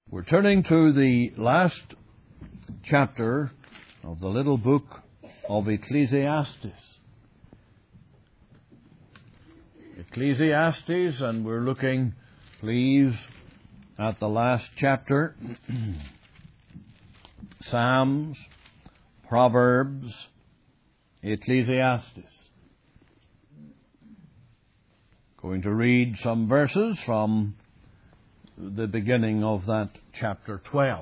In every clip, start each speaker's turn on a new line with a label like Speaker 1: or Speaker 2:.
Speaker 1: We're turning to the last chapter of the little book of Ecclesiastes. Ecclesiastes, and we're looking, please, at the last chapter. Psalms, Proverbs, Ecclesiastes. Going to read some verses from the beginning of that chapter 12.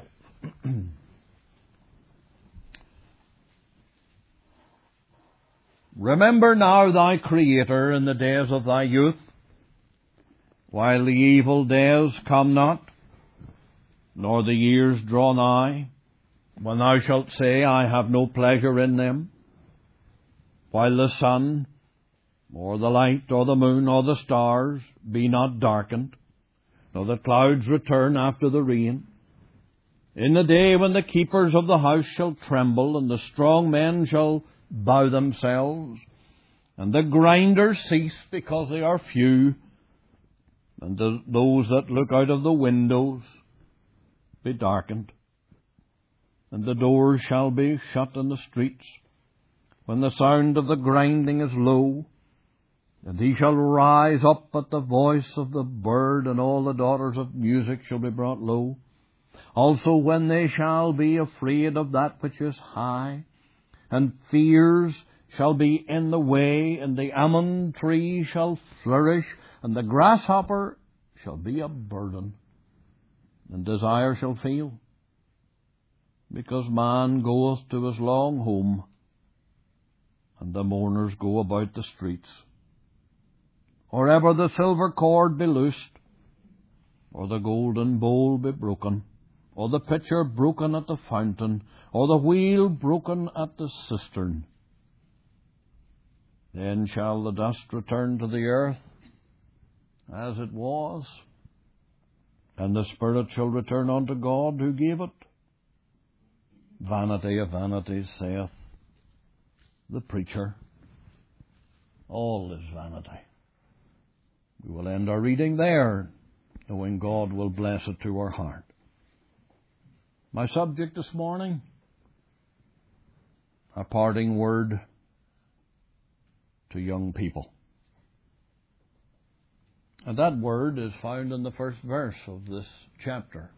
Speaker 1: Remember now thy Creator in the days of thy youth, while the evil days come not, nor the years draw nigh, when thou shalt say, I have no pleasure in them, while the sun, or the light, or the moon, or the stars be not darkened, nor the clouds return after the rain. In the day when the keepers of the house shall tremble, and the strong men shall bow themselves, and the grinders cease because they are few, and those that look out of the windows be darkened, and the doors shall be shut in the streets, when the sound of the grinding is low, and he shall rise up at the voice of the bird, and all the daughters of music shall be brought low. Also when they shall be afraid of that which is high, and fears shall be in the way, and the almond tree shall flourish, and the grasshopper shall be a burden, and desire shall fail, because man goeth to his long home, and the mourners go about the streets. Or ever the silver cord be loosed, or the golden bowl be broken, or the pitcher broken at the fountain, or the wheel broken at the cistern. Then shall the dust return to the earth as it was, and the spirit shall return unto God who gave it. Vanity of vanities, saith the preacher. All is vanity. We will end our reading there, knowing God will bless it to our heart. My subject this morning, a parting word to young people. And that word is found in the first verse of this chapter.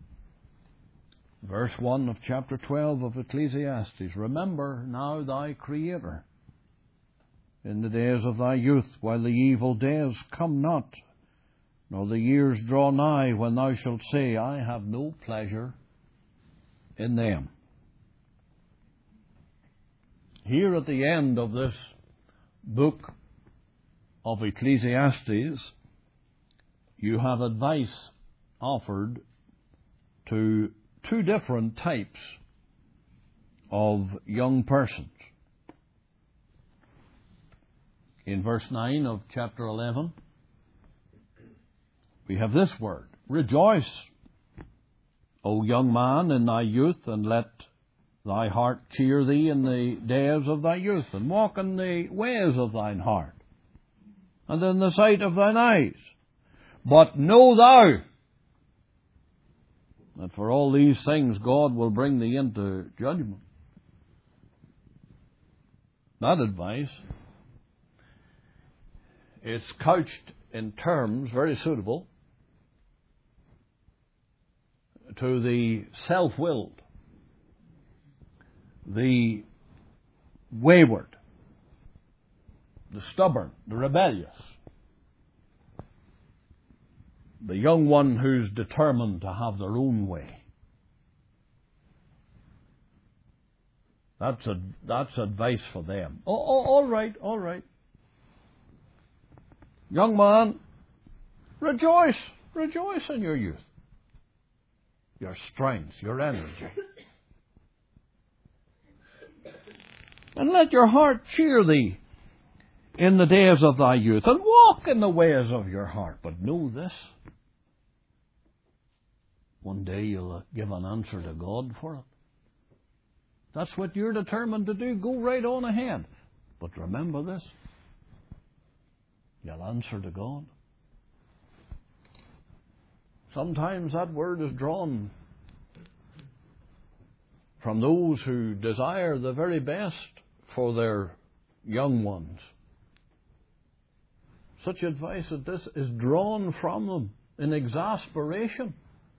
Speaker 1: Verse 1 of chapter 12 of Ecclesiastes. Remember now thy Creator in the days of thy youth, while the evil days come not, nor the years draw nigh, when thou shalt say, I have no pleasure in them. Here at the end of this book of Ecclesiastes, you have advice offered to two different types of young persons. In verse 9 of chapter 11, we have this word, Rejoice, O young man, in thy youth, and let thy heart cheer thee in the days of thy youth, and walk in the ways of thine heart, and in the sight of thine eyes. But know thou that for all these things God will bring thee into judgment. That advice is couched in terms very suitable to the self-willed, the wayward, the stubborn, the rebellious, the young one who's determined to have their own way. That's advice for them. All right. Young man, rejoice in your youth, your strength, your energy. And let your heart cheer thee in the days of thy youth, and walk in the ways of your heart. But know this, one day you'll give an answer to God for it. That's what you're determined to do. Go right on ahead. But remember this, you'll answer to God. Sometimes that word is drawn from those who desire the very best for their young ones. Such advice as this is drawn from them in exasperation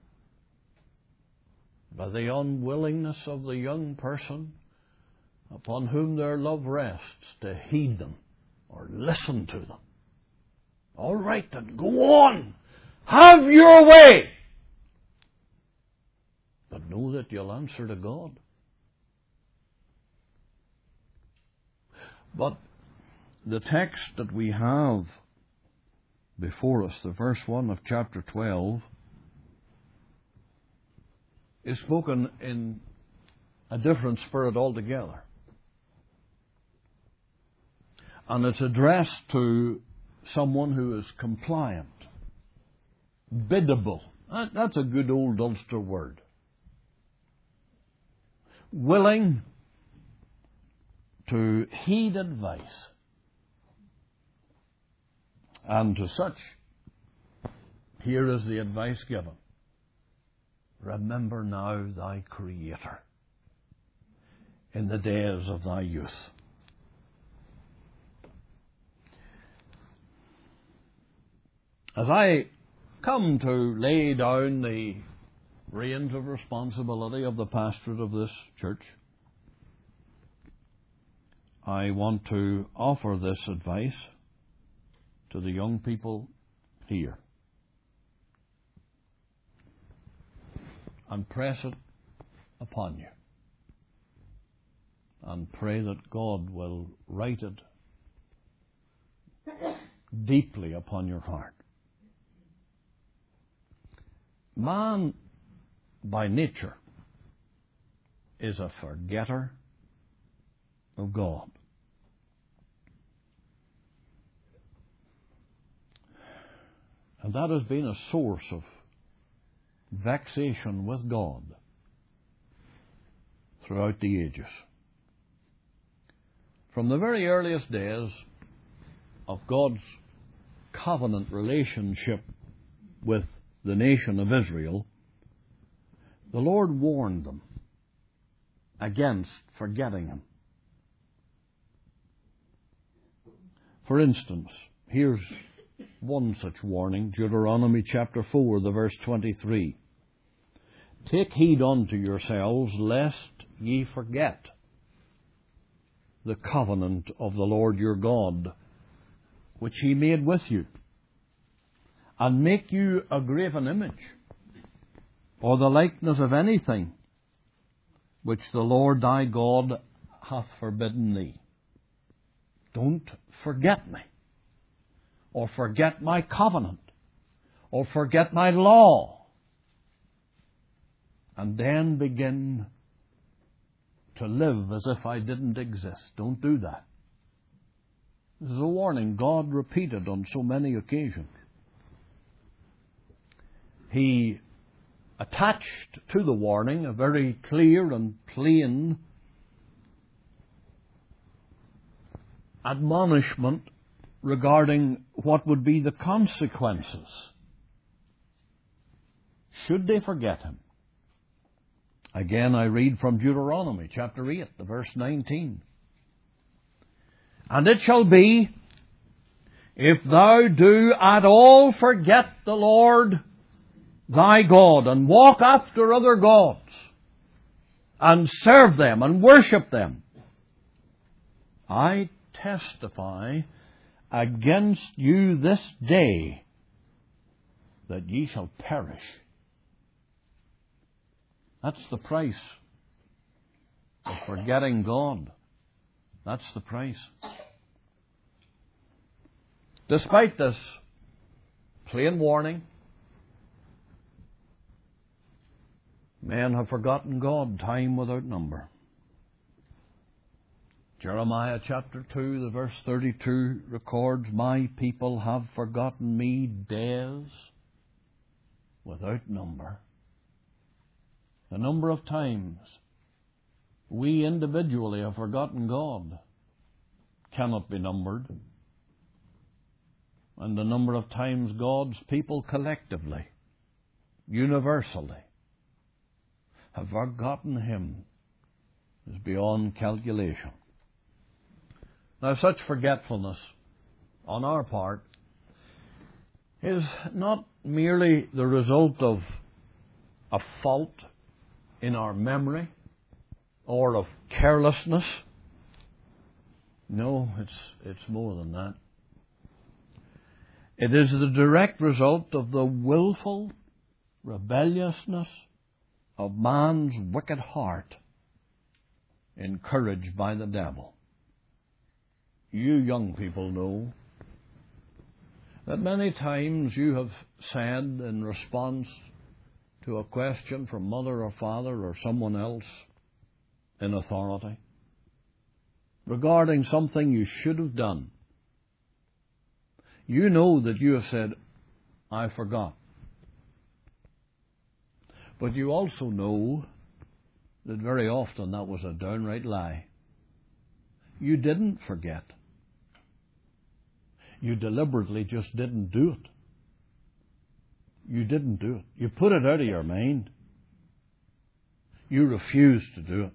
Speaker 1: by the unwillingness of the young person upon whom their love rests to heed them or listen to them. All right, then, go on. Have your way. But know that you'll answer to God. But the text that we have before us, the verse 1 of chapter 12, is spoken in a different spirit altogether. And it's addressed to someone who is compliant, biddable. That's a good old Ulster word. Willing to heed advice. And to such, here is the advice given. Remember now thy Creator in the days of thy youth. As I come to lay down the reins of responsibility of the pastorate of this church, I want to offer this advice to the young people here and press it upon you and pray that God will write it deeply upon your heart. Man, by nature, is a forgetter of God. And that has been a source of vexation with God throughout the ages. From the very earliest days of God's covenant relationship with the nation of Israel, the Lord warned them against forgetting Him. For instance, here's one such warning, Deuteronomy chapter 4, the verse 23. Take heed unto yourselves, lest ye forget the covenant of the Lord your God, which He made with you, and make you a graven image, or the likeness of anything which the Lord thy God hath forbidden thee. Don't forget me, or forget my covenant, or forget my law, and then begin to live as if I didn't exist. Don't do that. This is a warning God repeated on so many occasions. He attached to the warning a very clear and plain admonishment regarding what would be the consequences should they forget Him. Again, I read from Deuteronomy chapter 8, the verse 19. And it shall be, if thou do at all forget the Lord thy God, and walk after other gods, and serve them, and worship them, I testify against you this day that ye shall perish. That's the price of forgetting God. That's the price. Despite this plain warning, men have forgotten God time without number. Jeremiah chapter 2, the verse 32 records, my people have forgotten me days without number. The number of times we individually have forgotten God cannot be numbered. And the number of times God's people collectively universally, have forgotten Him is beyond calculation. Now, such forgetfulness on our part is not merely the result of a fault in our memory or of carelessness. No, it's more than that. It is the direct result of the willful rebelliousness of man's wicked heart, encouraged by the devil. You young people know that many times you have said in response to a question from mother or father or someone else in authority regarding something you should have done, you know that you have said, I forgot. But you also know that very often that was a downright lie. You didn't forget. You deliberately just didn't do it. You didn't do it. You put it out of your mind. You refused to do it.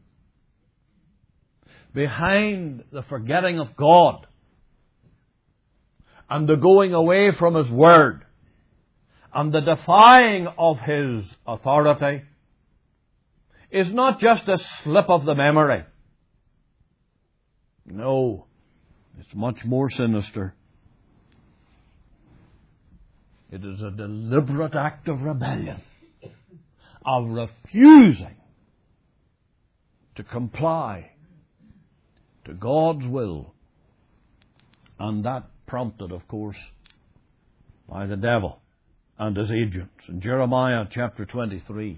Speaker 1: Behind the forgetting of God and the going away from His Word and the defying of His authority is not just a slip of the memory. No, it's much more sinister. It is a deliberate act of rebellion, of refusing to comply to God's will, and that prompted, of course, by the devil and his agents. In Jeremiah chapter 23,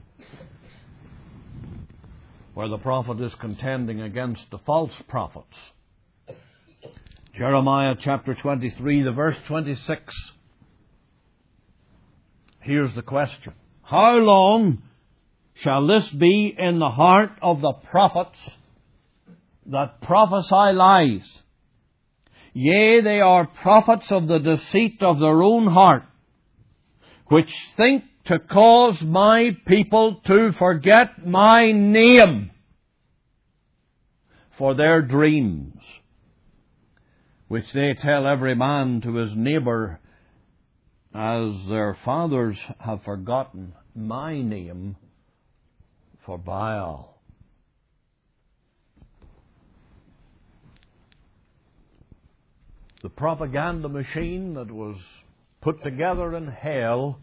Speaker 1: where the prophet is contending against the false prophets. Jeremiah chapter 23, the verse 26. Here's the question. How long shall this be in the heart of the prophets that prophesy lies? Yea, they are prophets of the deceit of their own heart, which think to cause my people to forget my name for their dreams, which they tell every man to his neighbour, as their fathers have forgotten my name for Baal. The propaganda machine that was put together in hell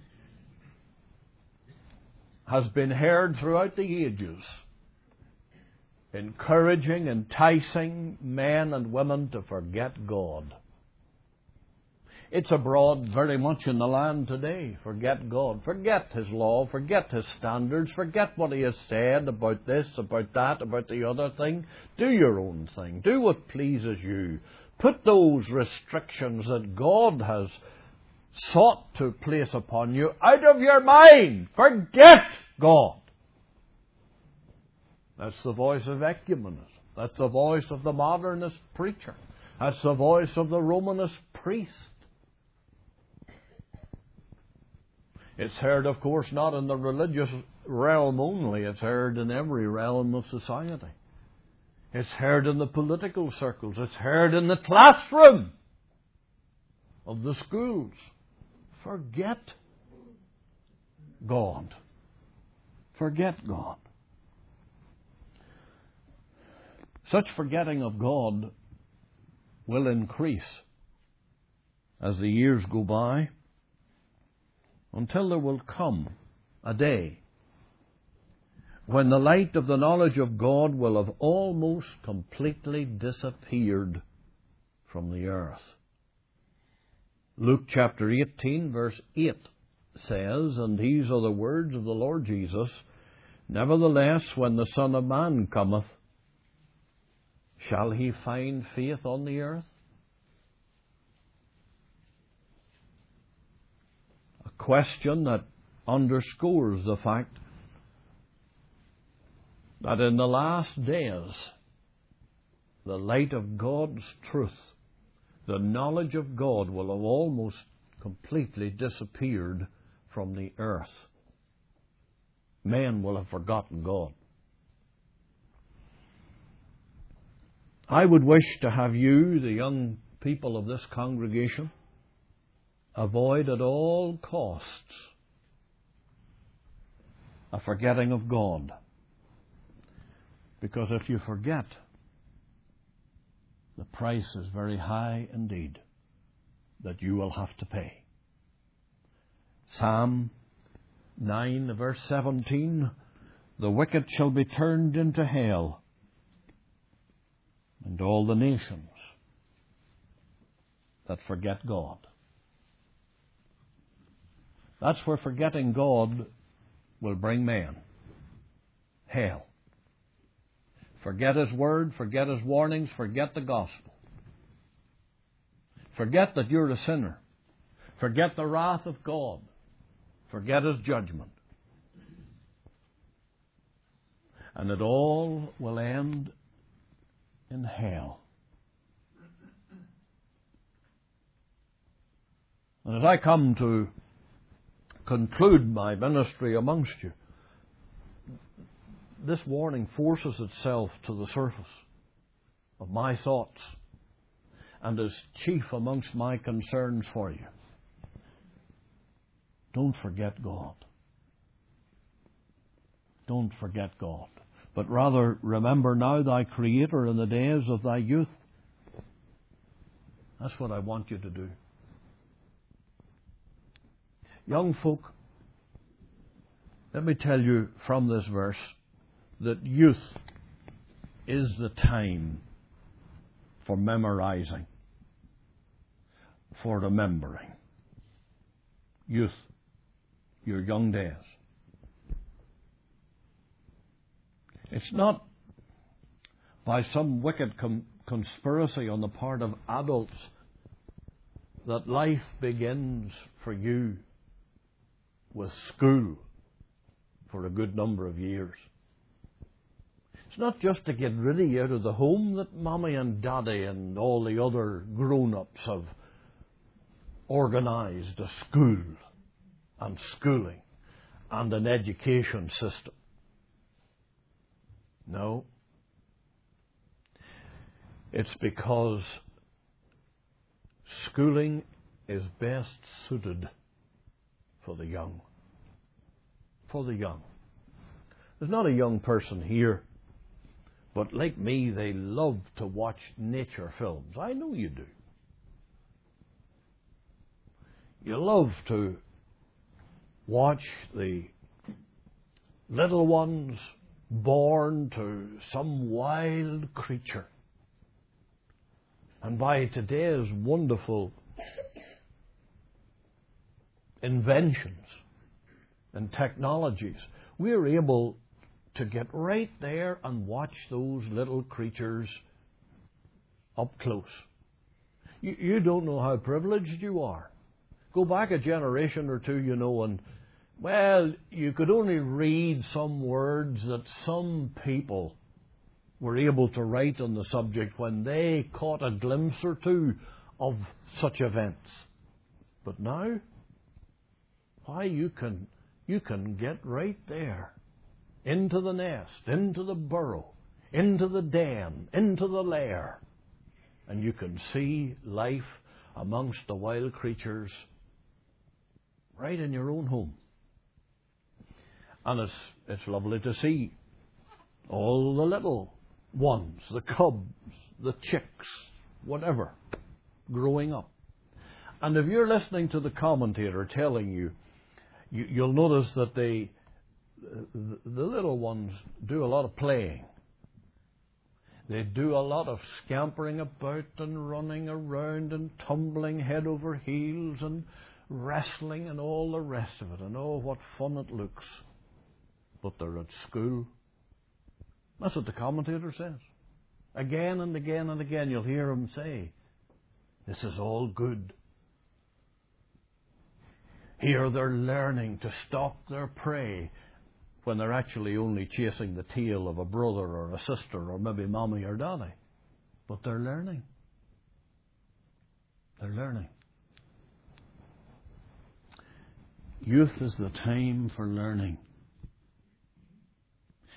Speaker 1: has been heard throughout the ages, encouraging, enticing men and women to forget God. It's abroad very much in the land today. Forget God. Forget His law. Forget His standards. Forget what He has said about this, about that, about the other thing. Do your own thing. Do what pleases you. Put those restrictions that God has sought to place upon you out of your mind. Forget God. That's the voice of ecumenism. That's the voice of the modernist preacher. That's the voice of the Romanist priest. It's heard, of course, not in the religious realm only. It's heard in every realm of society. It's heard in the political circles. It's heard in the classroom of the schools. Forget God. Forget God. Such forgetting of God will increase as the years go by, until there will come a day when the light of the knowledge of God will have almost completely disappeared from the earth. Luke chapter 18, verse 8 says, and these are the words of the Lord Jesus, nevertheless, when the Son of Man cometh, shall He find faith on the earth? A question that underscores the fact that in the last days, the light of God's truth, the knowledge of God will have almost completely disappeared from the earth. men will have forgotten God. I would wish to have you, the young people of this congregation, avoid at all costs a forgetting of God. Because if you forget, the price is very high indeed that you will have to pay. Psalm 9, verse 17, the wicked shall be turned into hell, and all the nations that forget God. That's where forgetting God will bring man. Hell. Forget His Word, forget His warnings, forget the gospel. Forget that you're a sinner. Forget the wrath of God. Forget His judgment. And it all will end in hell. And as I come to conclude my ministry amongst you, this warning forces itself to the surface of my thoughts and is chief amongst my concerns for you. Don't forget God. Don't forget God, but rather remember now thy Creator in the days of thy youth. That's what I want you to do. Young folk, let me tell you from this verse that youth is the time for memorizing, for remembering. Youth, your young days. It's not by some wicked conspiracy on the part of adults that life begins for you with school for a good number of years. It's not just to get rid of you out of the home that Mommy and Daddy and all the other grown-ups have organised a school and schooling and an education system. No. It's because schooling is best suited for the young. For the young. There's not a young person here, but like me, they love to watch nature films. I know you do. You love to watch the little ones born to some wild creature. And by today's wonderful inventions and technologies, we're able to get right there and watch those little creatures up close. You don't know how privileged you are. Go back a generation or two, and, well, you could only read some words that some people were able to write on the subject when they caught a glimpse or two of such events. But now, why, you can get right there, into the nest, into the burrow, into the den, into the lair, and you can see life amongst the wild creatures right in your own home. And it's lovely to see all the little ones, the cubs, the chicks, whatever, growing up. And if you're listening to the commentator telling you, you'll notice that the little ones do a lot of playing. They do a lot of scampering about and running around and tumbling head over heels and wrestling and all the rest of it. And oh, what fun it looks. But they're at school. That's what the commentator says. Again and again and again you'll hear him say, this is all good. Here they're learning to stalk their prey when they're actually only chasing the tail of a brother or a sister or maybe mommy or daddy. But they're learning. They're learning. Youth is the time for learning.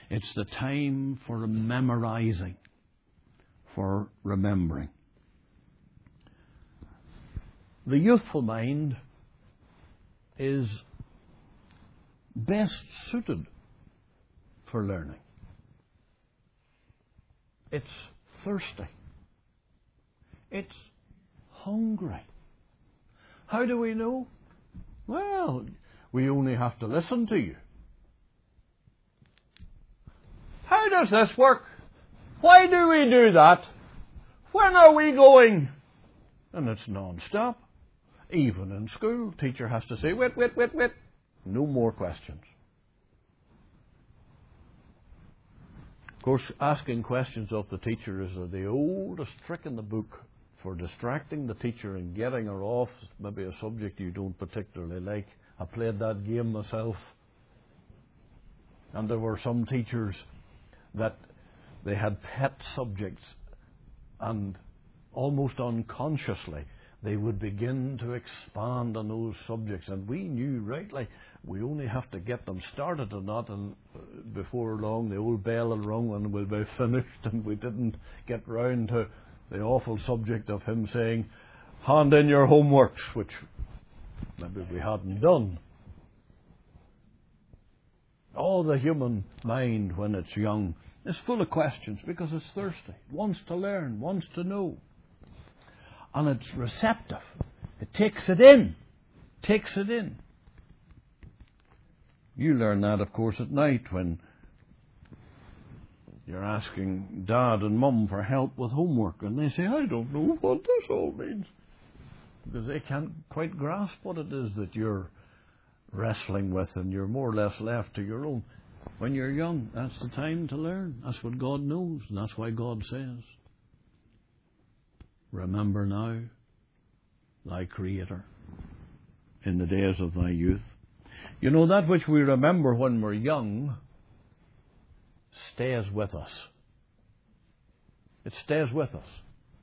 Speaker 1: It's the time for memorizing, for remembering. The youthful mind is best suited for learning. It's thirsty. It's hungry. How do we know? Well, we only have to listen to you. How does this work? Why do we do that? When are we going? And it's non-stop. Even in school, teacher has to say, wait. No more questions. Of course, asking questions of the teacher is the oldest trick in the book for distracting the teacher and getting her off maybe a subject you don't particularly like. I played that game myself. And there were some teachers that they had pet subjects, and almost unconsciously they would begin to expand on those subjects, and we knew rightly we only have to get them started on that, and before long the old bell will ring and we'll be finished, and we didn't get round to the awful subject of him saying, hand in your homeworks, which maybe we hadn't done. All the human mind when it's young is full of questions because it's thirsty. It wants to learn, wants to know. And it's receptive. It takes it in. Takes it in. You learn that, of course, at night when you're asking Dad and Mum for help with homework, and they say, I don't know what this all means. Because they can't quite grasp what it is that you're wrestling with, and you're more or less left to your own. When you're young, that's the time to learn. That's what God knows, and that's why God says, remember now thy Creator in the days of thy youth. You know, that which we remember when we're young stays with us. It stays with us.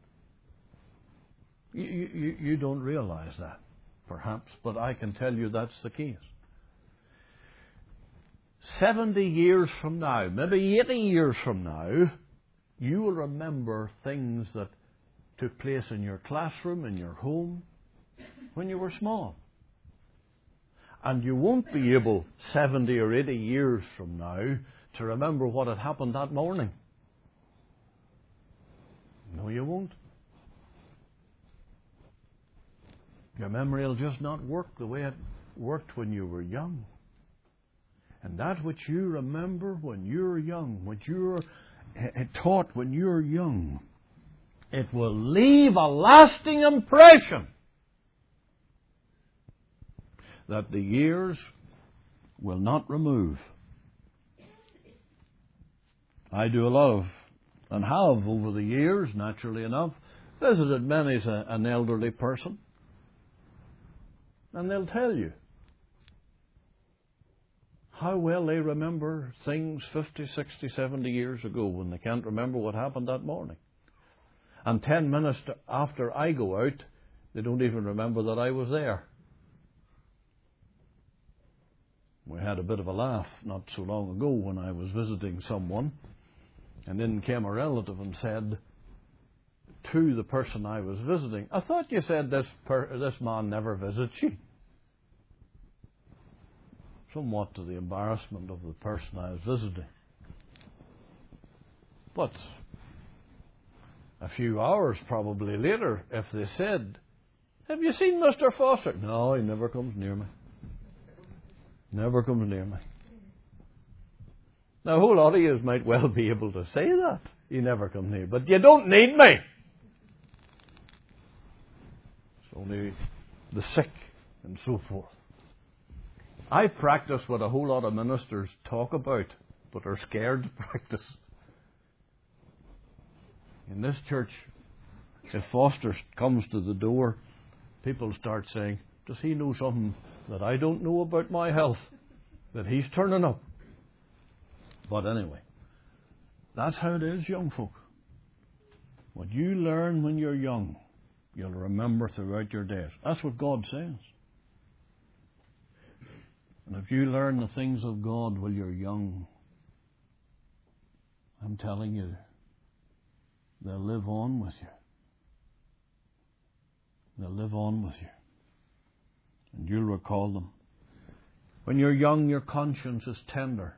Speaker 1: You don't realize that, perhaps, but I can tell you that's the case. 70 years from now, maybe 80 years from now, you will remember things that took place in your classroom, in your home, when you were small. And you won't be able, 70 or 80 years from now, to remember what had happened that morning. No, you won't. Your memory will just not work the way it worked when you were young. And that which you remember when you're young, what you're taught when you're young, it will leave a lasting impression that the years will not remove. I do a lot of, and have over the years, naturally enough, visited many as an elderly person. And they'll tell you how well they remember things 50, 60, 70 years ago when they can't remember what happened that morning. And 10 minutes after I go out, they don't even remember that I was there. We had a bit of a laugh not so long ago when I was visiting someone, and in came a relative and said to the person I was visiting, I thought you said this man never visits you. Somewhat to the embarrassment of the person I was visiting. But a few hours probably later, if they said, have you seen Mr. Foster? No, he never comes near me. Never comes near me. Now, a whole lot of you might well be able to say that. He never comes near. But you don't need me. It's only the sick and so forth. I practice what a whole lot of ministers talk about, but are scared to practice. In this church, if Foster comes to the door, people start saying, does he know something that I don't know about my health? That he's turning up. But anyway, that's how it is, young folk. What you learn when you're young, you'll remember throughout your days. That's what God says. And if you learn the things of God while you're young, I'm telling you, they'll live on with you. They'll live on with you. And you'll recall them. When you're young, your conscience is tender.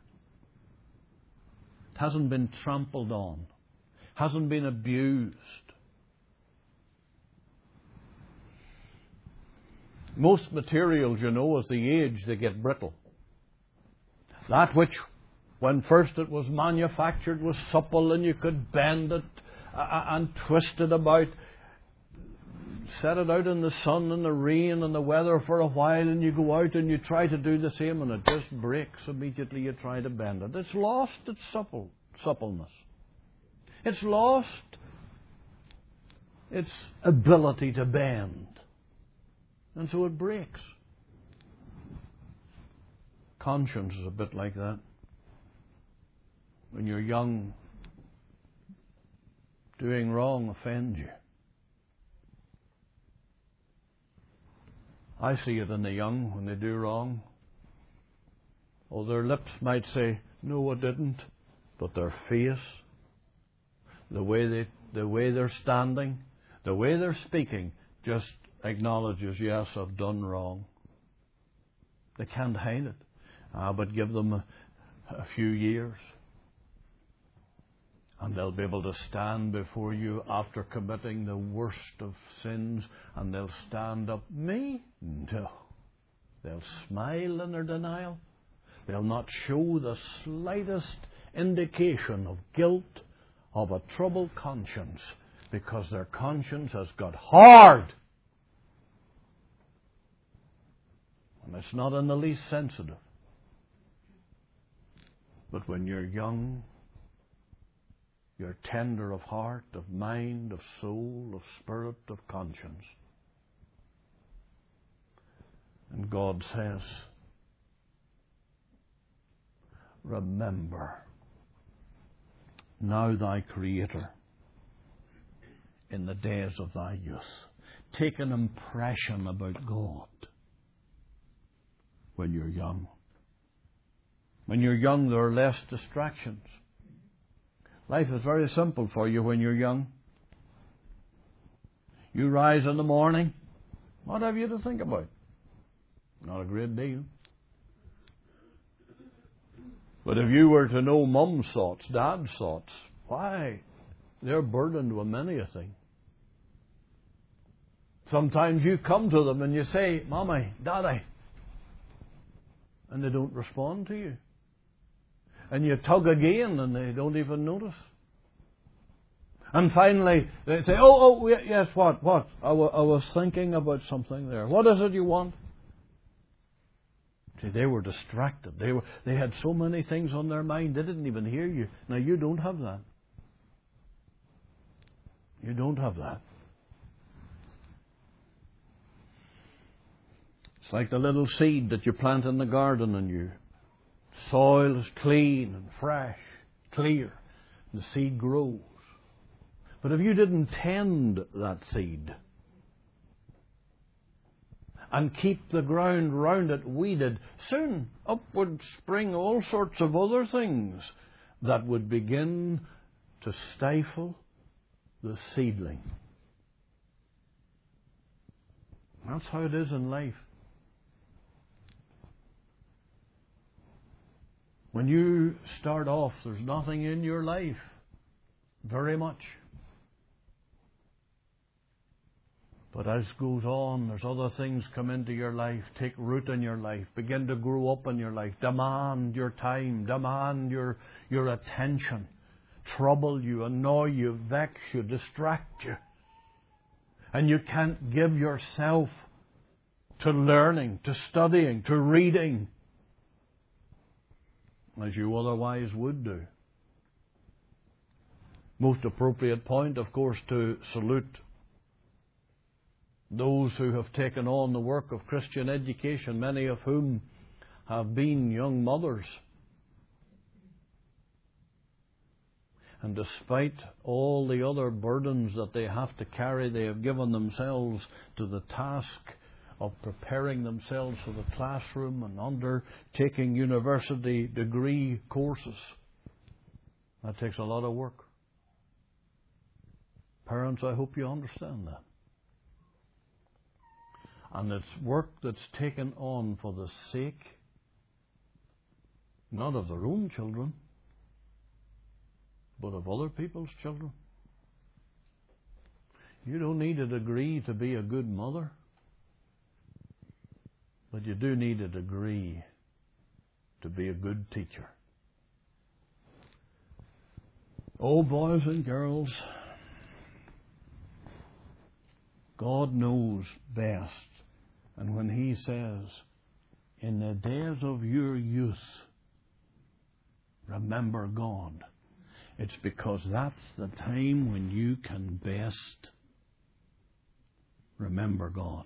Speaker 1: It hasn't been trampled on. Hasn't been abused. Most materials, you know, as they age, they get brittle. That which, when first it was manufactured, was supple and you could bend it and twist it about, set it out in the sun and the rain and the weather for a while, and you go out and you try to do the same and it just breaks immediately you try to bend it. It's lost its suppleness. It's lost its ability to bend. And so it breaks. Conscience is a bit like that. When you're young, doing wrong offends you. I see it in the young when they do wrong. Oh, their lips might say, "No, I didn't," but their face, the way they're standing, the way they're speaking, just acknowledges, "Yes, I've done wrong." They can't hide it. But give them a few years, and they'll be able to stand before you after committing the worst of sins, and they'll stand up. Me? No. They'll smile in their denial. They'll not show the slightest indication of guilt, of a troubled conscience, because their conscience has got hard. And it's not in the least sensitive. But when you're young, you're tender of heart, of mind, of soul, of spirit, of conscience. And God says, "Remember now thy Creator in the days of thy youth." Take an impression about God when you're young. When you're young, there are less distractions. Life is very simple for you when you're young. You rise in the morning, what have you to think about? Not a great deal. But if you were to know Mum's thoughts, Dad's thoughts, why, they're burdened with many a thing. Sometimes you come to them and you say, "Mommy, Daddy," and they don't respond to you. And you tug again and they don't even notice. And finally they say, oh, yes, what? I was thinking about something there. What is it you want? See, they were distracted. They had so many things on their mind, they didn't even hear you. Now, you don't have that. You don't have that. It's like the little seed that you plant in the garden, and your soil is clean and fresh, clear, and the seed grows. But if you didn't tend that seed and keep the ground round it weeded, soon up would spring all sorts of other things that would begin to stifle the seedling. That's how it is in life. When you start off, there's nothing in your life, very much. But as it goes on, there's other things come into your life, take root in your life, begin to grow up in your life, demand your time, demand your attention, trouble you, annoy you, vex you, distract you. And you can't give yourself to learning, to studying, to reading, as you otherwise would do. Most appropriate point, of course, to salute those who have taken on the work of Christian education, many of whom have been young mothers. And despite all the other burdens that they have to carry, they have given themselves to the task of preparing themselves for the classroom and undertaking university degree courses. That takes a lot of work. Parents, I hope you understand that. And it's work that's taken on for the sake, not of their own children, but of other people's children. You don't need a degree to be a good mother, but you do need a degree to be a good teacher. Oh, boys and girls, God knows best. And when He says, in the days of your youth, remember God, it's because that's the time when you can best remember God.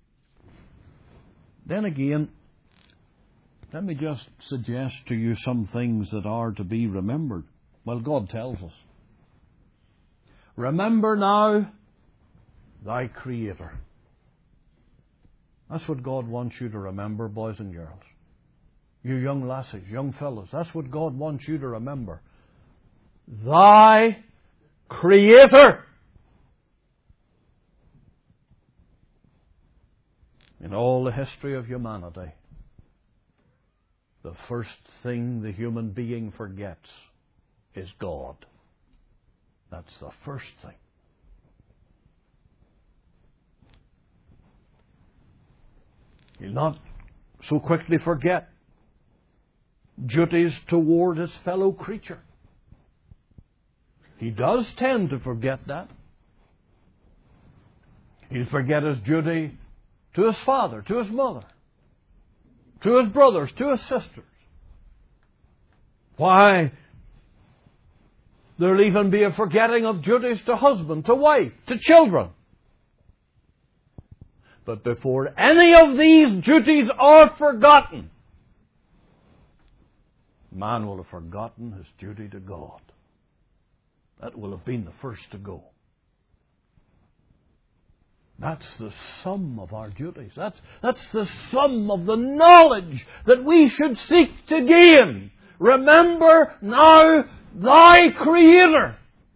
Speaker 1: Then again, let me just suggest to you some things that are to be remembered. Well, God tells us. Remember now thy Creator. That's what God wants you to remember, boys and girls. You young lassies, young fellows, that's what God wants you to remember. Thy Creator. In all the history of humanity, the first thing the human being forgets is God. That's the first thing. He'll not so quickly forget duties toward his fellow creature. He does tend to forget that. He'll forget his duty to his father, to his mother, to his brothers, to his sisters. Why? There'll even be a forgetting of duties to husband, to wife, to children. But before any of these duties are forgotten, man will have forgotten his duty to God. That will have been the first to go. That's the sum of our duties. That's the sum of the knowledge that we should seek to gain. Remember now thy Creator.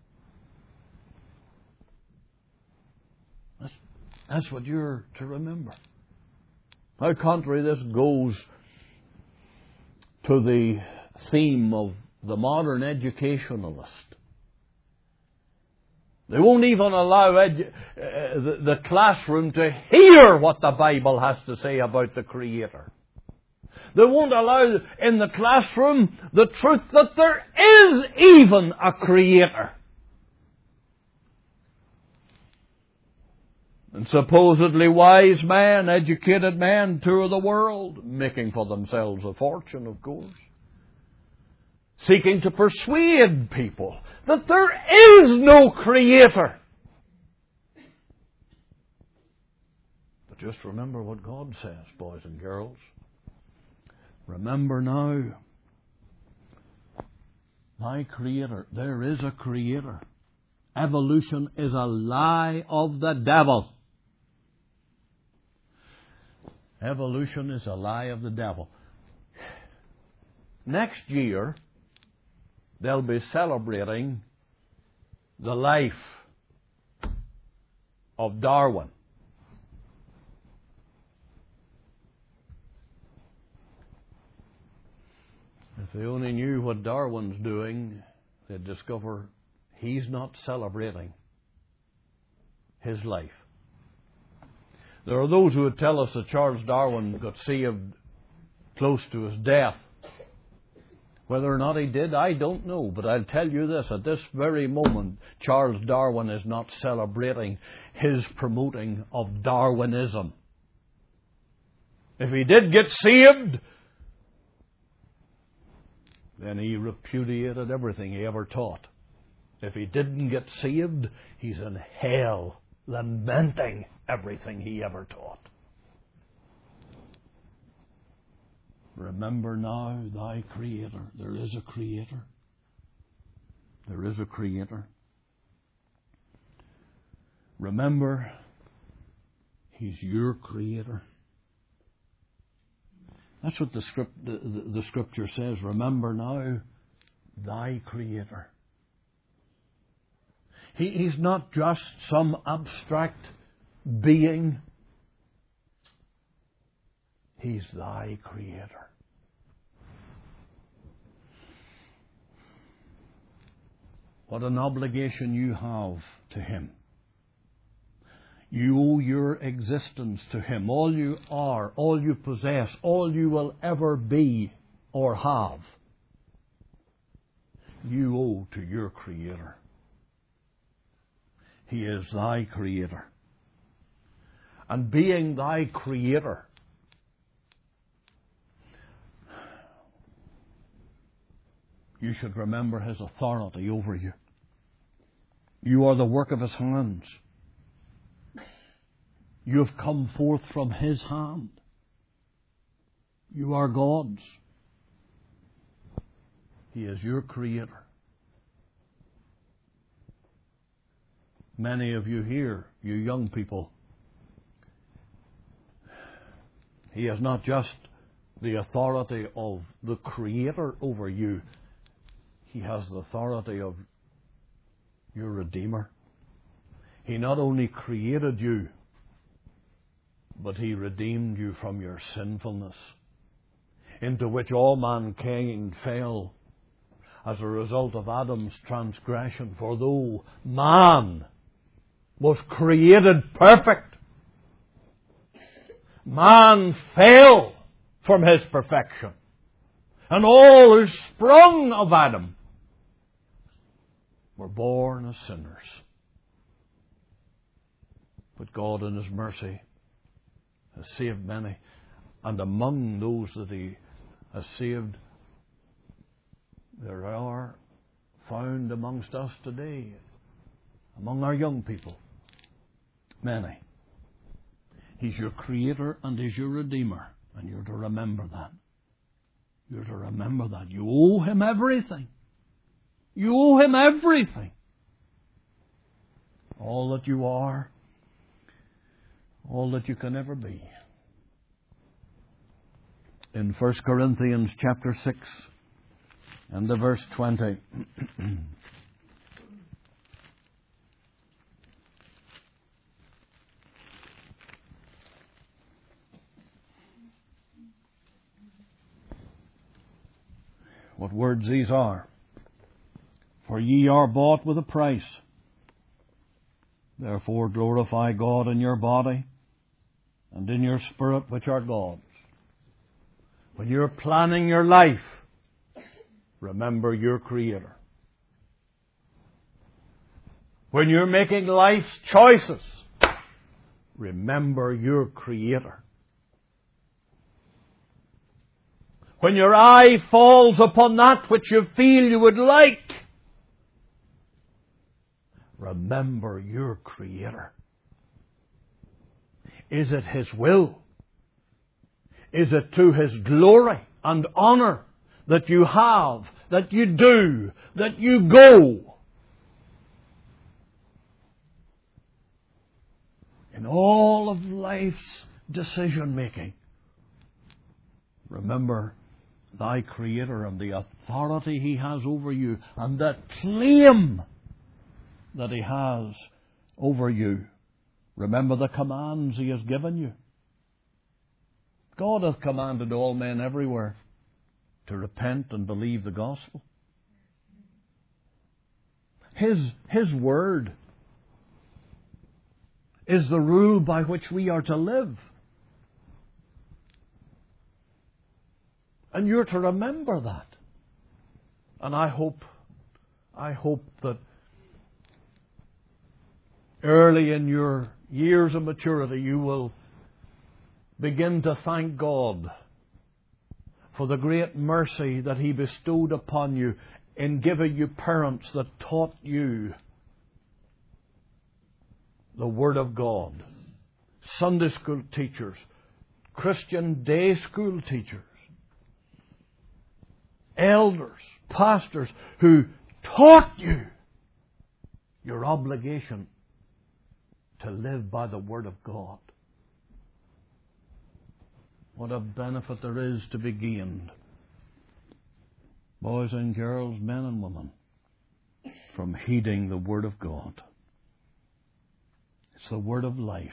Speaker 1: That's what you're to remember. How contrary this goes to the theme of the modern educationalist. They won't even allow the classroom to hear what the Bible has to say about the Creator. They won't allow in the classroom the truth that there is even a Creator. And supposedly wise men, educated men, tour the world, making for themselves a fortune, of course, seeking to persuade people that there is no Creator. But just remember what God says, boys and girls. Remember now, thy Creator. There is a Creator. Evolution is a lie of the devil. Evolution is a lie of the devil. Next year, they'll be celebrating the life of Darwin. If they only knew what Darwin's doing, they'd discover he's not celebrating his life. There are those who would tell us that Charles Darwin got saved close to his death. Whether or not he did, I don't know. But I'll tell you this, at this very moment, Charles Darwin is not celebrating his promoting of Darwinism. If he did get saved, then he repudiated everything he ever taught. If he didn't get saved, he's in hell, lamenting everything he ever taught. Remember now thy Creator. There is a Creator. There is a Creator. Remember, He's your Creator. That's what the Scripture says. Remember now thy Creator. He's not just some abstract being. He's thy Creator. What an obligation you have to Him. You owe your existence to Him. All you are, all you possess, all you will ever be or have, you owe to your Creator. He is thy Creator. And being thy Creator, you should remember His authority over you. You are the work of His hands. You have come forth from His hand. You are God's. He is your Creator. Many of you here, you young people, He has not just the authority of the Creator over you. He has the authority of your Redeemer. He not only created you, but He redeemed you from your sinfulness, into which all mankind fell as a result of Adam's transgression. For though man was created perfect, man fell from his perfection. And all who sprung of Adam were born as sinners. But God in His mercy has saved many. And among those that He has saved, there are found amongst us today, among our young people, many. He's your Creator and He's your Redeemer. And you're to remember that. You're to remember that. You owe Him everything. You owe Him everything. All that you are, all that you can ever be. In 1 Corinthians chapter 6 and the verse 20. What words these are. For ye are bought with a price. Therefore glorify God in your body and in your spirit, which are God's. When you're planning your life, remember your Creator. When you're making life's choices, remember your Creator. When your eye falls upon that which you feel you would like, remember your Creator. Is it His will? Is it to His glory and honour that you have, that you do, that you go? In all of life's decision making, remember thy Creator and the authority He has over you and the claim that He has over you. Remember the commands He has given you. God hath commanded all men everywhere to repent and believe the gospel. His word is the rule by which we are to live. And you're to remember that. And I hope that early in your years of maturity you will begin to thank God for the great mercy that He bestowed upon you in giving you parents that taught you the Word of God. Sunday school teachers, Christian day school teachers, elders, pastors who taught you your obligation to live by the Word of God. What a benefit there is to be gained boys and girls, men and women, from heeding the Word of God. It's the Word of life.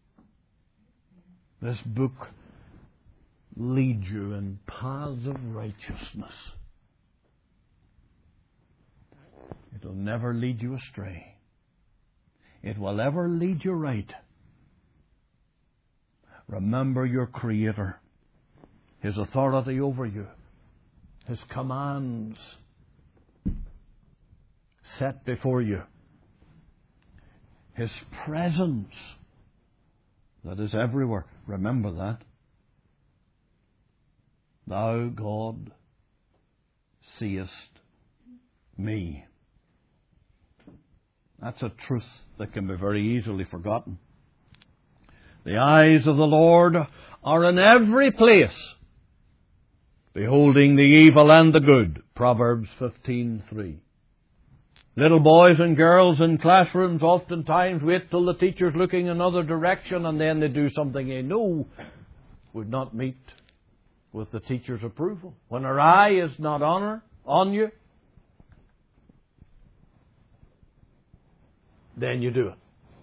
Speaker 1: This book leads you in paths of righteousness. It will never lead you astray. It will ever lead you right. Remember your Creator, His authority over you, His commands set before you, His presence that is everywhere. Remember that. Thou, God, seest me. That's a truth that can be very easily forgotten. The eyes of the Lord are in every place, beholding the evil and the good. Proverbs 15:3. Little boys and girls in classrooms oftentimes wait till the teacher's looking another direction and then they do something they know would not meet with the teacher's approval. When her eye is not on you, then you do it.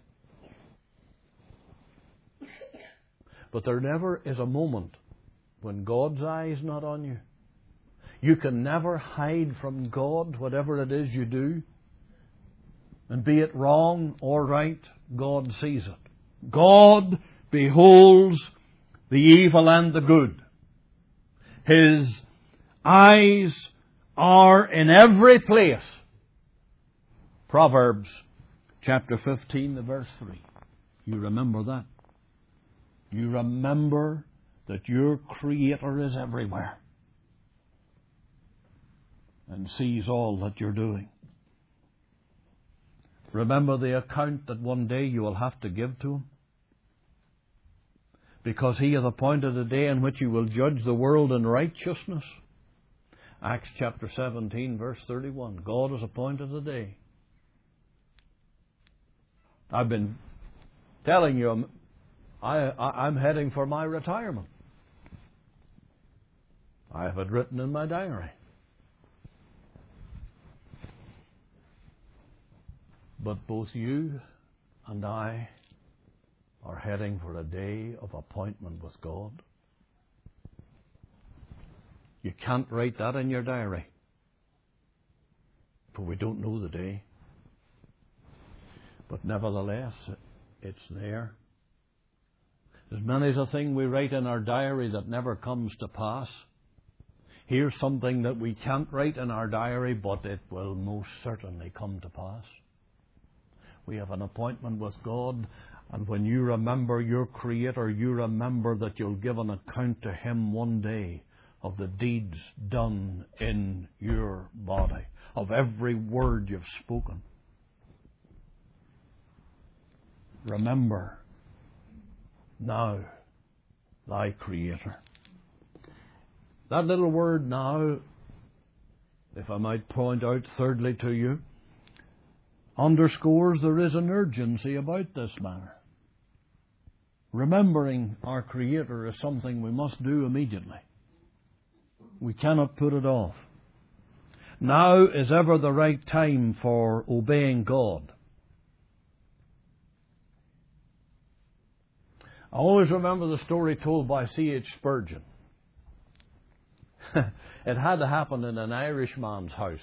Speaker 1: But there never is a moment when God's eye is not on you. You can never hide from God whatever it is you do. And be it wrong or right, God sees it. God beholds the evil and the good. His eyes are in every place. Proverbs chapter 15, the verse 3. You remember that. You remember that your Creator is everywhere and sees all that you're doing. Remember the account that one day you will have to give to Him, because He hath appointed a day in which He will judge the world in righteousness. Acts chapter 17, verse 31. God has appointed a day. I've been telling you, I'm heading for my retirement. I have it written in my diary. But both you and I are heading for a day of appointment with God. You can't write that in your diary, for we don't know the day. But nevertheless, it's there. There's many a thing we write in our diary that never comes to pass. Here's something that we can't write in our diary, but it will most certainly come to pass. We have an appointment with God, and when you remember your Creator, you remember that you'll give an account to Him one day of the deeds done in your body, of every word you've spoken. Remember now thy Creator. That little word now, if I might point out thirdly to you, underscores there is an urgency about this matter. Remembering our Creator is something we must do immediately. We cannot put it off. Now is ever the right time for obeying God. I always remember the story told by C.H. Spurgeon. It had to happen in an Irishman's house.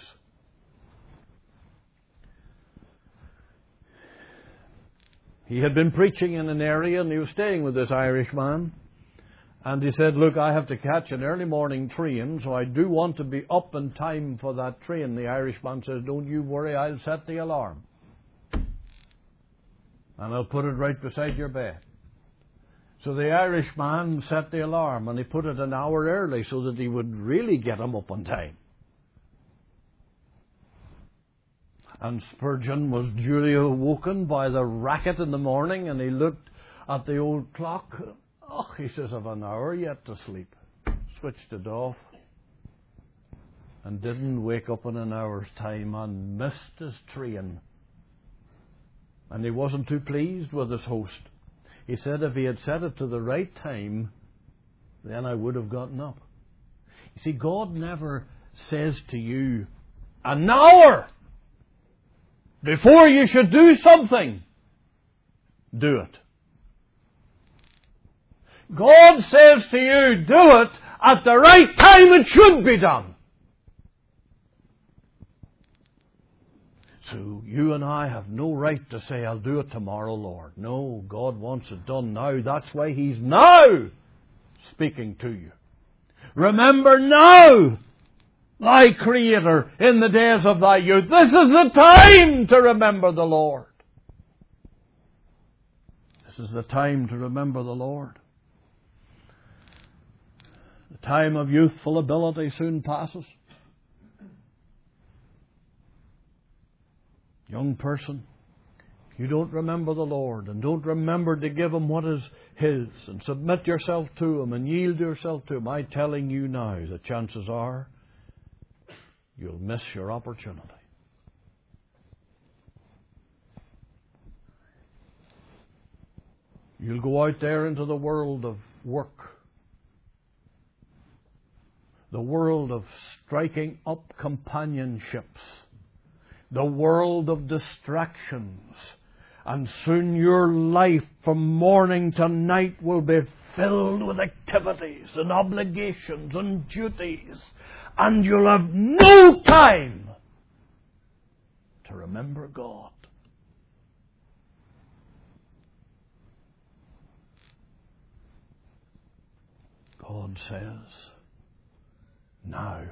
Speaker 1: He had been preaching in an area and he was staying with this Irishman. And he said, look, I have to catch an early morning train, so I do want to be up in time for that train. The Irishman says, don't you worry, I'll set the alarm. And I'll put it right beside your bed. So the Irishman set the alarm and he put it an hour early so that he would really get him up on time. And Spurgeon was duly awoken by the racket in the morning, and he looked at the old clock. Oh, he says, I've an hour yet to sleep. Switched it off and didn't wake up in an hour's time and missed his train. And he wasn't too pleased with his host. He said if he had set it to the right time, then I would have gotten up. You see, God never says to you, an hour before you should do something, do it. God says to you, do it at the right time it should be done. So you and I have no right to say, I'll do it tomorrow, Lord. No, God wants it done now. That's why He's now speaking to you. Remember now thy Creator in the days of thy youth. This is the time to remember the Lord. This is the time to remember the Lord. The time of youthful ability soon passes. Young person, if you don't remember the Lord and don't remember to give Him what is His and submit yourself to Him and yield yourself to Him, I'm telling you now, the chances are you'll miss your opportunity. You'll go out there into the world of work, the world of striking up companionships, the world of distractions, and soon your life from morning to night will be filled with activities and obligations and duties, and you'll have no time to remember God. God says, now.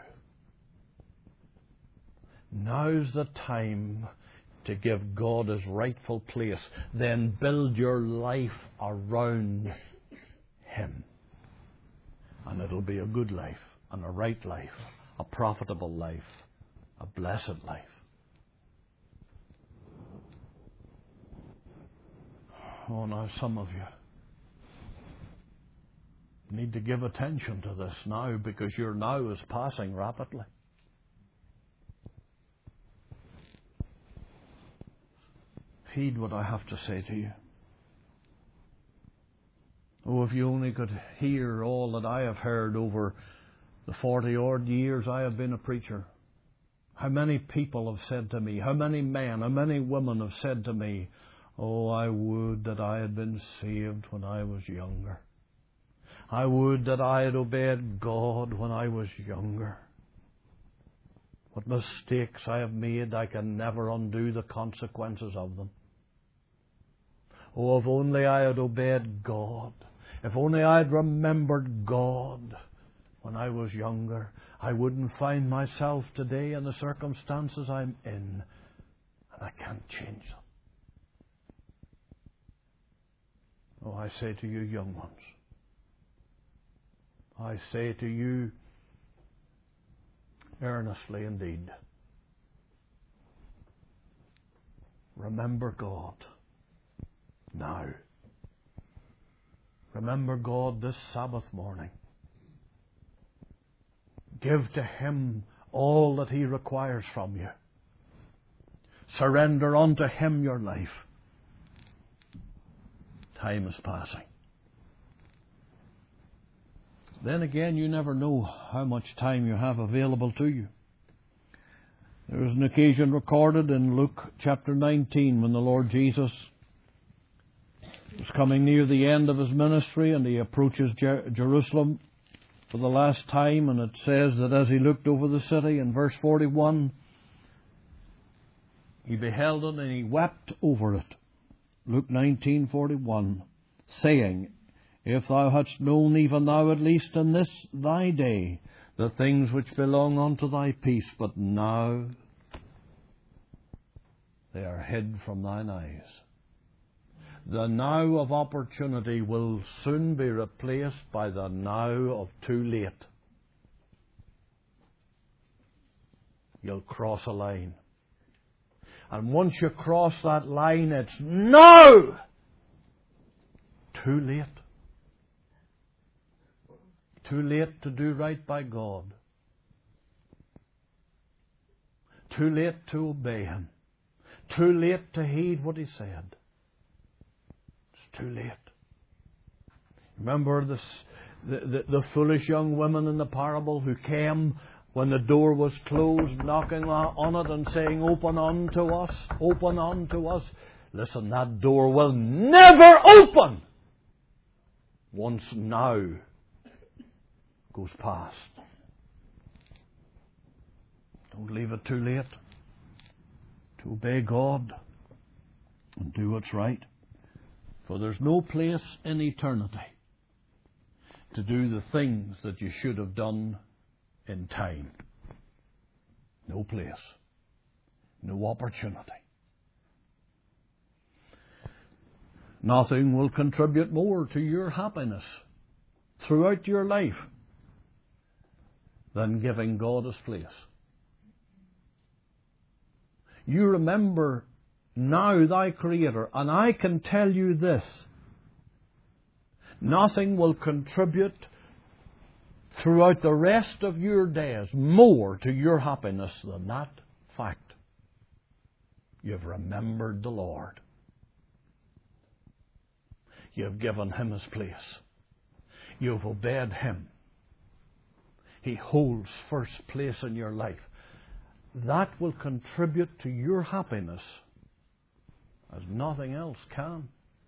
Speaker 1: Now's the time to give God His rightful place. Then build your life around Him. And it'll be a good life, and a right life, a profitable life, a blessed life. Oh, now some of you need to give attention to this now, because your now is passing rapidly. Heed what I have to say to you. Oh, if you only could hear all that I have heard over the 40-odd years I have been a preacher. How many people have said to me, how many men, how many women have said to me, oh, I would that I had been saved when I was younger. I would that I had obeyed God when I was younger. What mistakes I have made, I can never undo the consequences of them. Oh, if only I had obeyed God. If only I had remembered God when I was younger, I wouldn't find myself today in the circumstances I'm in. And I can't change them. Oh, I say to you, young ones, I say to you earnestly indeed, remember God now. Remember God this Sabbath morning. Give to Him all that He requires from you. Surrender unto Him your life. Time is passing. Then again, you never know how much time you have available to you. There is an occasion recorded in Luke chapter 19 when the Lord Jesus was coming near the end of His ministry, and He approaches Jerusalem for the last time, and it says that as He looked over the city, in verse 41, He beheld it and He wept over it. Luke 19:41, saying, if thou hadst known, even thou at least in this thy day, the things which belong unto thy peace, but now they are hid from thine eyes. The now of opportunity will soon be replaced by the now of too late. You'll cross a line. And once you cross that line, it's now too late. Too late to do right by God. Too late to obey Him. Too late to heed what He said. It's too late. Remember the foolish young women in the parable who came when the door was closed, knocking on it and saying, "Open unto us, open unto us." Listen, that door will never open once now goes past. Don't leave it too late to obey God and do what's right. For there's no place in eternity to do the things that you should have done in time. No place. No opportunity. Nothing will contribute more to your happiness throughout your life than giving God His place. You remember now thy Creator, and I can tell you this: nothing will contribute throughout the rest of your days more to your happiness than that fact. You've remembered the Lord. You've given Him His place. You've obeyed Him. He holds first place in your life. That will contribute to your happiness as nothing else can.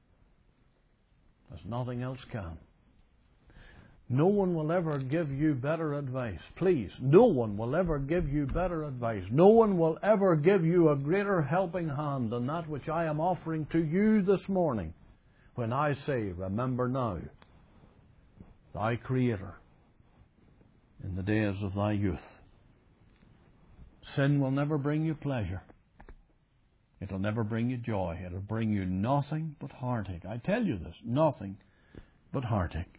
Speaker 1: As nothing else can. No one will ever give you better advice. Please, no one will ever give you better advice. No one will ever give you a greater helping hand than that which I am offering to you this morning when I say, remember now thy Creator in the days of thy youth. Sin will never bring you pleasure. It'll never bring you joy. It'll bring you nothing but heartache. I tell you this, nothing but heartache.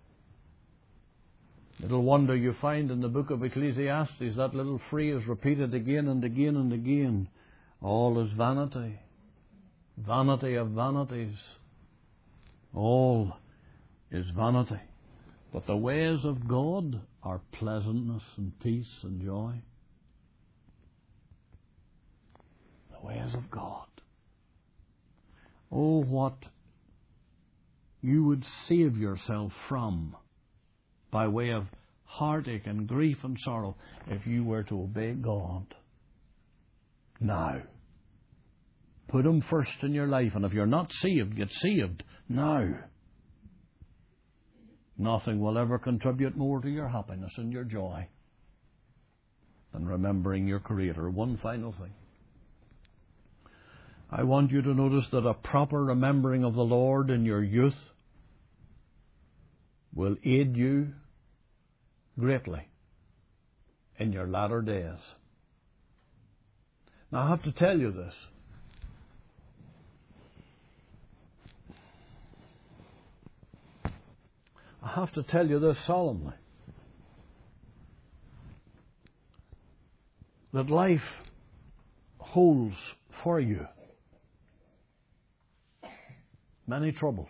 Speaker 1: Little wonder you find in the book of Ecclesiastes that little phrase repeated again and again and again. All is vanity. Vanity of vanities. All is vanity. But the ways of God are pleasantness and peace and joy. The ways of God. Oh, what you would save yourself from by way of heartache and grief and sorrow if you were to obey God. Now. Put Him first in your life, and if you're not saved, get saved now. Nothing will ever contribute more to your happiness and your joy than remembering your Creator. One final thing. I want you to notice that a proper remembering of the Lord in your youth will aid you greatly in your latter days. Now, I have to tell you this. I have to tell you this solemnly. That life holds for you many troubles.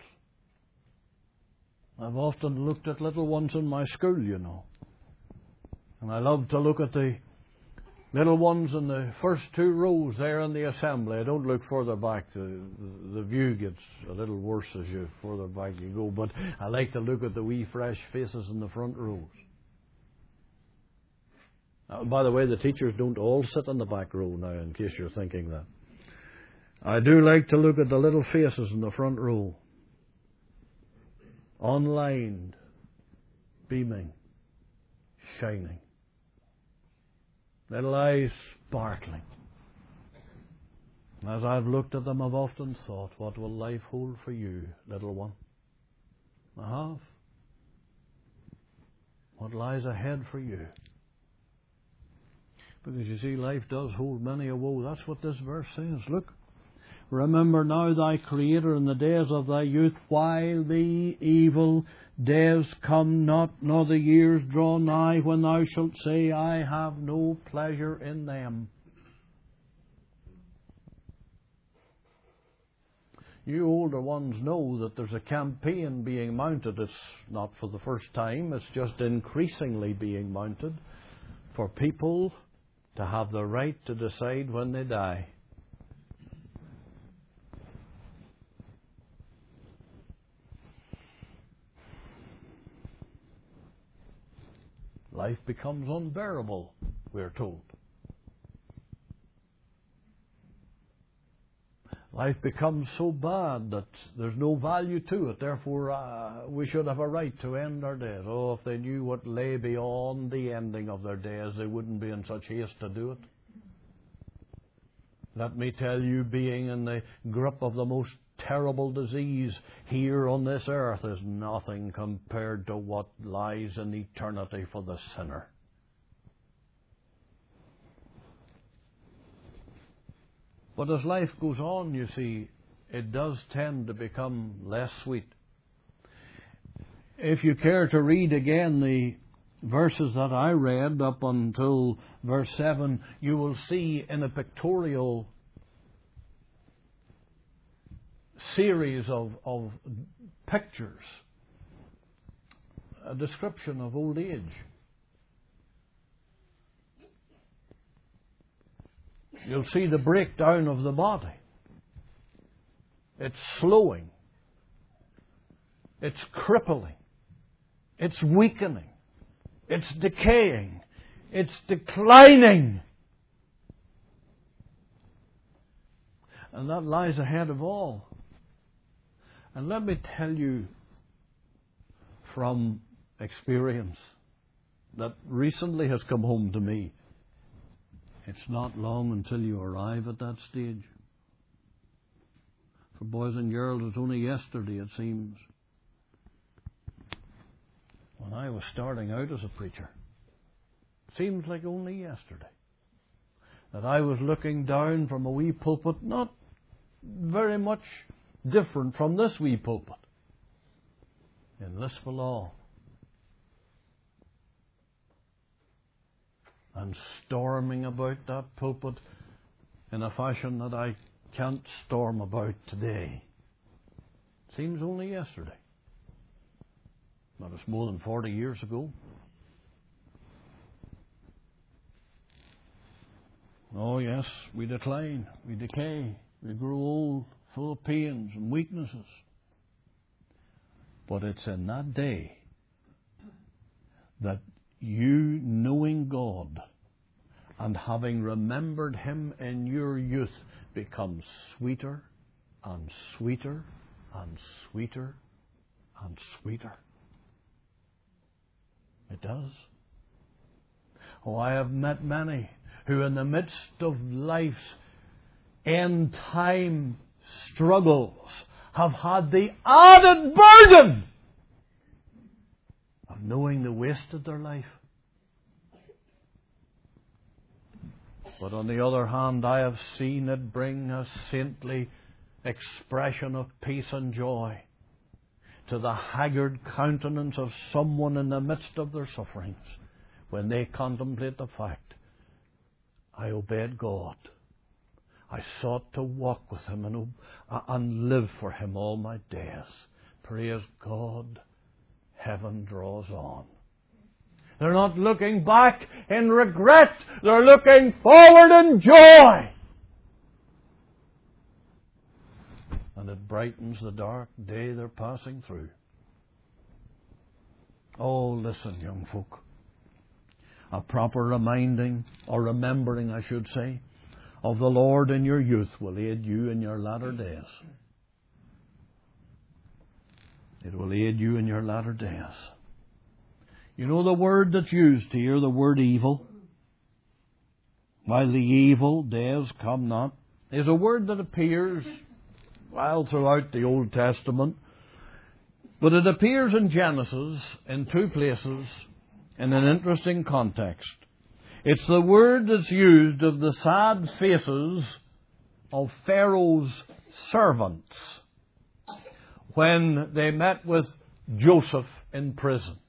Speaker 1: I've often looked at little ones in my school, you know. And I love to look at the little ones in the first two rows there in the assembly. I don't look further back. The view gets a little worse as you further back you go. But I like to look at the wee fresh faces in the front rows. By the way, the teachers don't all sit in the back row now, in case you're thinking that. I do like to look at the little faces in the front row. Unlined, beaming, shining. Little eyes sparkling. As I've looked at them, I've often thought, what will life hold for you, little one? I have. What lies ahead for you? Because you see, life does hold many a woe. That's what this verse says. Look. Remember now thy Creator in the days of thy youth, while the evil days come not, nor the years draw nigh, when thou shalt say, I have no pleasure in them. You older ones know that there's a campaign being mounted. It's not for the first time. It's just increasingly being mounted for people to have the right to decide when they die. life becomes unbearable, we're told. Life becomes so bad that there's no value to it. Therefore, we should have a right to end our days. Oh, if they knew what lay beyond the ending of their days, they wouldn't be in such haste to do it. Let me tell you, being in the grip of the most terrible disease here on this earth is nothing compared to what lies in eternity for the sinner. But as life goes on, you see, it does tend to become less sweet. If you care to read again the verses that I read up until verse 7, you will see in a pictorial series of pictures a description of old age. You'll see the breakdown of the body. It's slowing. It's crippling. It's weakening. It's decaying. It's declining. And that lies ahead of all. And let me tell you from experience that recently has come home to me. It's not long until you arrive at that stage. For boys and girls, it's only yesterday, it seems, when I was starting out as a preacher. It seems like only yesterday that I was looking down from a wee pulpit, not very much different from this wee pulpit, in Lisbon, and storming about that pulpit in a fashion that I can't storm about today. Seems only yesterday. But it's more than 40 years ago. Oh yes, we decline, we decay, we grow old, full of pains and weaknesses. But it's in that day that you, knowing God and having remembered Him in your youth, becomes sweeter and sweeter and sweeter and sweeter. It does. Oh, I have met many who in the midst of life's end time struggles have had the added burden of knowing the waste of their life. But on the other hand, I have seen it bring a saintly expression of peace and joy to the haggard countenance of someone in the midst of their sufferings when they contemplate the fact, I obeyed God. I sought to walk with Him and live for Him all my days. Praise God, heaven draws on. They're not looking back in regret. They're looking forward in joy. And it brightens the dark day they're passing through. Oh, listen, young folk. A proper remembering, I should say, of the Lord in your youth will aid you in your latter days. It will aid you in your latter days. You know the word that's used here, the word evil, while the evil days come not, is a word that appears, throughout the Old Testament, but it appears in Genesis in two places in an interesting context. It's the word that's used of the sad faces of Pharaoh's servants when they met with Joseph in prison.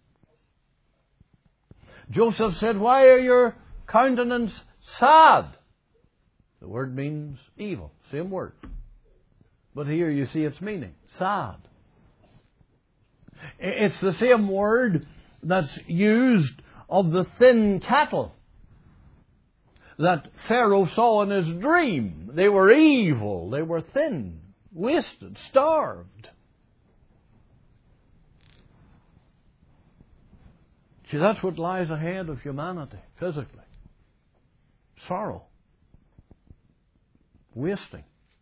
Speaker 1: Joseph said, "Why are your countenance sad?" The word means evil, same word. But here you see its meaning, sad. It's the same word that's used of the thin cattle that Pharaoh saw in his dream. They were evil, they were thin, wasted, starved. See, that's what lies ahead of humanity, physically. Sorrow. Wasting.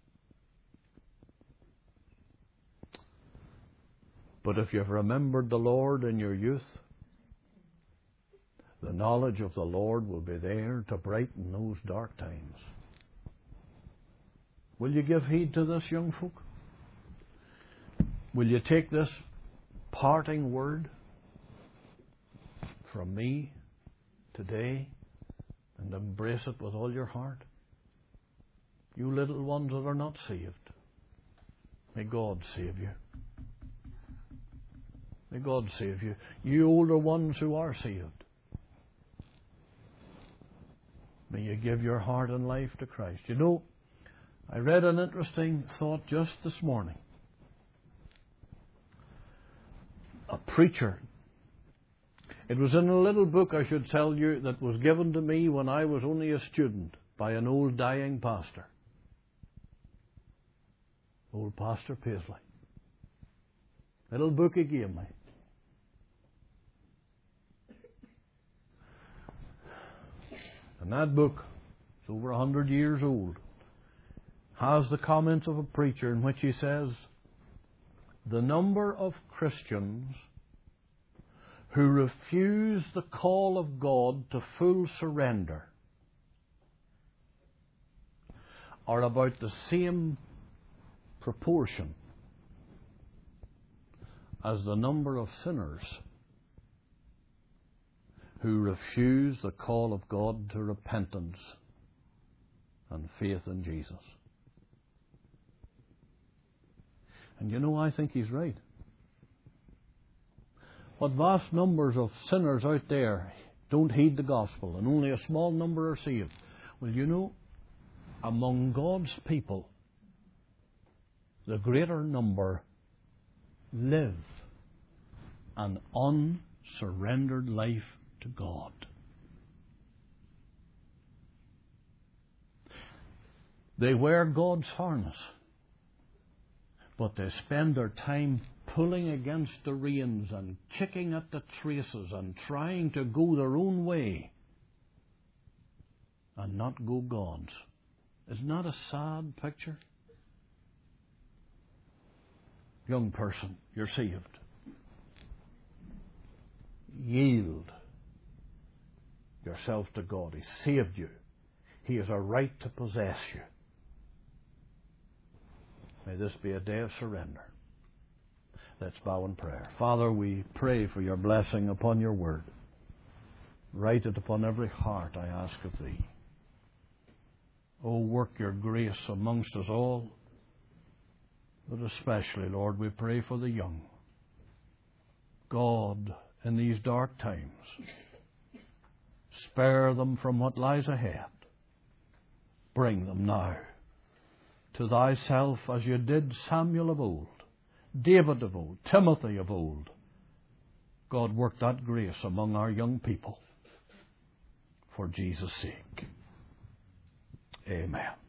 Speaker 1: But if you've remembered the Lord in your youth, the knowledge of the Lord will be there to brighten those dark times. Will you give heed to this, young folk? Will you take this parting word from me today and embrace it with all your heart? You little ones that are not saved, may God save you. May God save you. You older ones who are saved, may you give your heart and life to Christ. You know, I read an interesting thought just this morning. A preacher. It was in a little book, I should tell you, that was given to me when I was only a student by an old dying pastor. Old Pastor Paisley. Little book he gave me. And that book, it's over 100 years old, has the comments of a preacher in which he says, the number of Christians who refuse the call of God to full surrender are about the same proportion as the number of sinners who refuse the call of God to repentance and faith in Jesus. And you know, I think he's right. What vast numbers of sinners out there don't heed the gospel, and only a small number are saved. Well, you know, among God's people, the greater number live an unsurrendered life to God. They wear God's harness, but they spend their time pulling against the reins and kicking at the traces and trying to go their own way and not go God's. Isn't that a sad picture? Young person, you're saved. Yield yourself to God. He saved you. He has a right to possess you. May this be a day of surrender. Let's bow in prayer. Father, we pray for your blessing upon your word. Write it upon every heart, I ask of thee. Oh, work your grace amongst us all, but especially, Lord, we pray for the young. God, in these dark times, spare them from what lies ahead. Bring them now to thyself as you did Samuel of old, David of old, Timothy of old. God, work that grace among our young people for Jesus' sake. Amen.